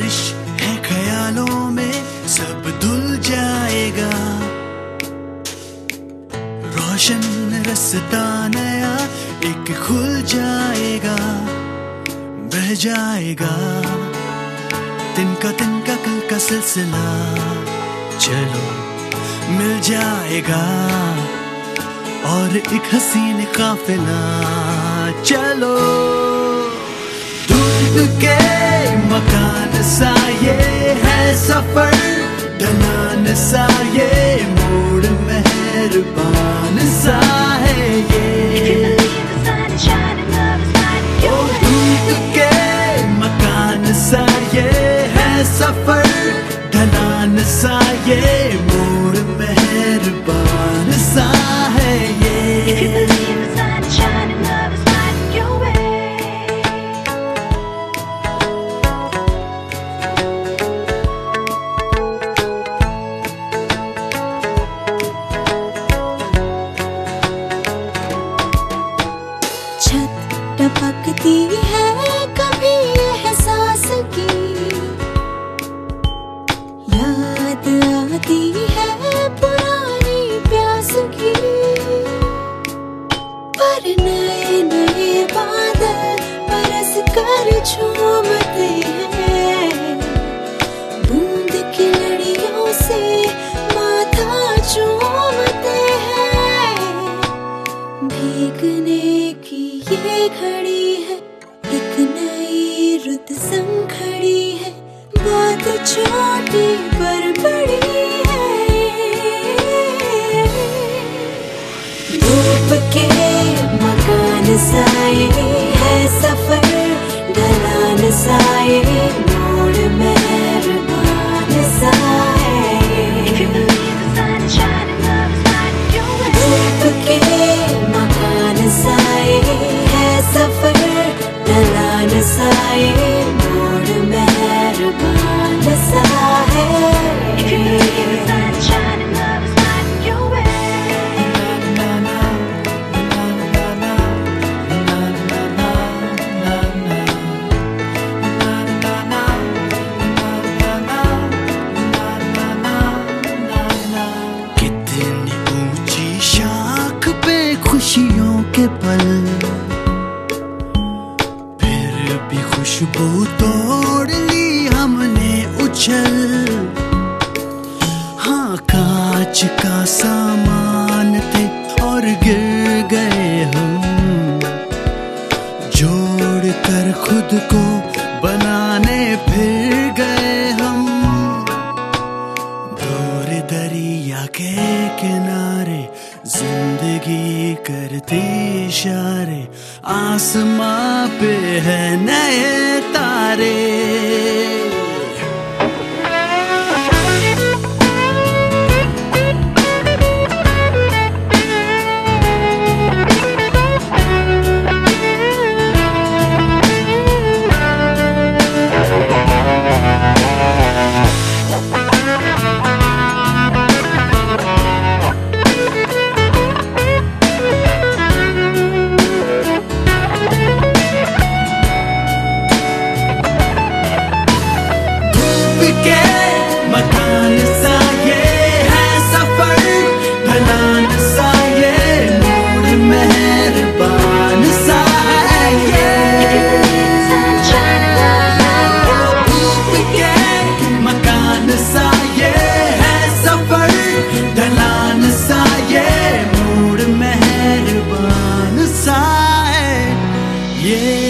गर्दिश है ख्यालों में, सब धुल जाएगा। रोशन रास्ता नया एक खुल जाएगा, बह जाएगा। तिनका तिनका कल का सिलसिला चलो मिल जाएगा, और एक हसीन काफिला चलो। धूप के मकान सा ये है सफर, ढलान सा ये मोड़ मेहरबान सा है ये। ओ धूप के मकान सा ये है सफर, ढलान सा ये मोड़ मेहरबान सा है ये। छत टपकती है कभी एहसास की, याद आती है पुरानी प्यास की। पर नए नए बादल बरस कर झूमते हैं, बूंद की लड़ियों से माथा चूमते हैं। भीगने की ये घड़ी है, एक नई रुत संग खड़ी है, बात छोटी पर बड़ी है। धूप के मकान सा ये है सफर, ढलान सा ये मोड़ मेहरबान सा है। धूप के मकान सा ये है सफर, ढलान सा ये मोड़ मेहरबान सा है। कितनी ऊंची शाख पे खुशियों के पल, फिर भी खुशबू तोड़ ली हमने उछल। हाँ कांच का सामान थे और गिर गए हम, जोड़ कर खुद को बनाने फिर गए हम। दूर दरिया के किनारे जिंदगी करती इशारे, आसमां पे है नए तारे। मकान सा ये है सफर, ढलान सा ये मोड़ मेहरबान सा है ये। धूप के मकान सा ये है सफर, ढलान सा ये मोड़ मेहरबान सा है ये।